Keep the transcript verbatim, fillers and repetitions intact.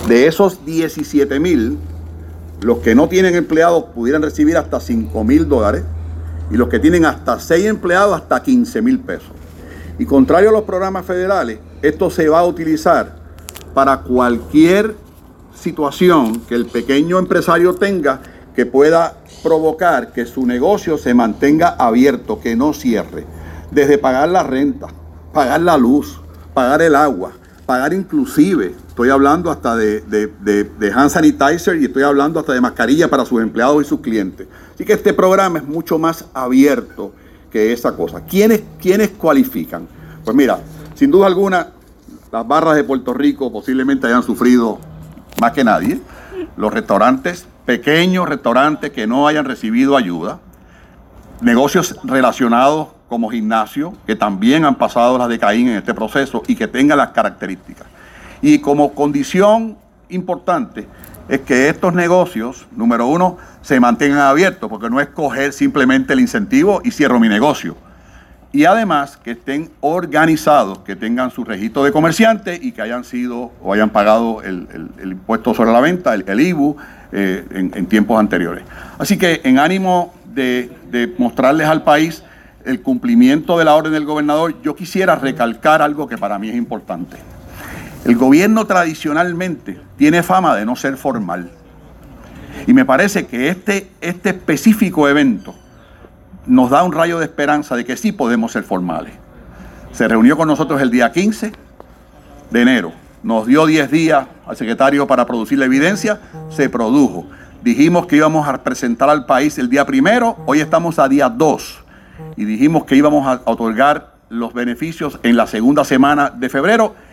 De esos diecisiete mil, los que no tienen empleados pudieran recibir hasta cinco mil dólares y los que tienen hasta seis empleados hasta quince mil pesos. Y contrario a los programas federales, esto se va a utilizar para cualquier situación que el pequeño empresario tenga que pueda provocar que su negocio se mantenga abierto, que no cierre. Desde pagar la renta, pagar la luz, pagar el agua, pagar inclusive, estoy hablando hasta de, de, de, de hand sanitizer y estoy hablando hasta de mascarilla para sus empleados y sus clientes. Así que este programa es mucho más abierto que esa cosa. ¿Quiénes, quiénes cualifican? Pues mira, sin duda alguna, las barras de Puerto Rico posiblemente hayan sufrido más que nadie. Los restaurantes, pequeños restaurantes que no hayan recibido ayuda. Negocios relacionados como gimnasio, que también han pasado las de Caín en este proceso y que tengan las características. Y como condición importante es que estos negocios, número uno, se mantengan abiertos, porque no es coger simplemente el incentivo y cierro mi negocio. Y además que estén organizados, que tengan su registro de comerciante y que hayan sido o hayan pagado el, el, el impuesto sobre la venta, el, el I B U, eh, en, en tiempos anteriores. Así que en ánimo de, de mostrarles al país el cumplimiento de la orden del gobernador, yo quisiera recalcar algo que para mí es importante. El gobierno tradicionalmente tiene fama de no ser formal. Y me parece que este, este específico evento nos da un rayo de esperanza de que sí podemos ser formales. Se reunió con nosotros el día quince de enero. Nos dio diez días al secretario para producir la evidencia. Se produjo. Dijimos que íbamos a presentar al país el día primero. Hoy estamos a día dos. Y dijimos que íbamos a otorgar los beneficios en la segunda semana de febrero.